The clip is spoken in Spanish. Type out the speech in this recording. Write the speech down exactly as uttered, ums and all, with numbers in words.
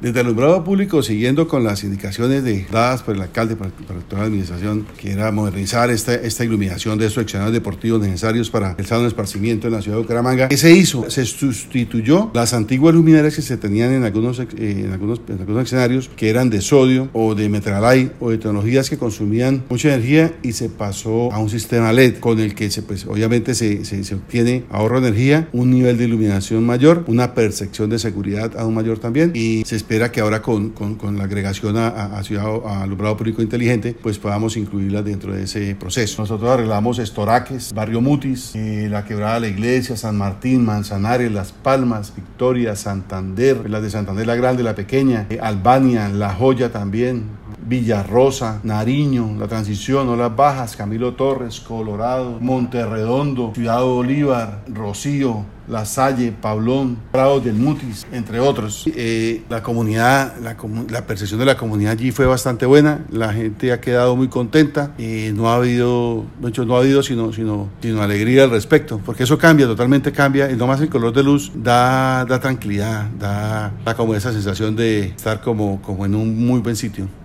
Desde el alumbrado público, siguiendo con las indicaciones de, dadas por el alcalde, por, por toda la administración, que era modernizar esta, esta iluminación de estos escenarios deportivos necesarios para el sano esparcimiento en la ciudad de Bucaramanga, ¿qué se hizo? Se sustituyó las antiguas luminarias que se tenían en algunos, eh, en algunos, en algunos escenarios, que eran de sodio o de metralay o de tecnologías que consumían mucha energía, y se pasó a un sistema L E D con el que se, pues, obviamente se, se, se obtiene ahorro de energía, un nivel de iluminación mayor, una percepción de seguridad aún mayor también, y se espera que ahora con, con, con la agregación a, a, a ciudad, a alumbrado público inteligente, pues podamos incluirlas dentro de ese proceso. Nosotros arreglamos Estoraques, Barrio Mutis, eh, la Quebrada de la Iglesia, San Martín, Manzanares, Las Palmas, Victoria, Santander, las de Santander la Grande, la Pequeña, eh, Albania, La Joya también, Villarrosa, Nariño, La Transición, Olas Bajas, Camilo Torres, Colorado, Monterredondo, Ciudad Bolívar, Rocío, La Salle, Pablón, Prados del Mutis, entre otros. Eh, la comunidad, la, la percepción de la comunidad allí fue bastante buena, la gente ha quedado muy contenta, eh, no ha habido, de hecho no ha habido sino, sino, sino alegría al respecto, porque eso cambia, totalmente cambia, y no más el color de luz da, da tranquilidad, da, da como esa sensación de estar como, como en un muy buen sitio.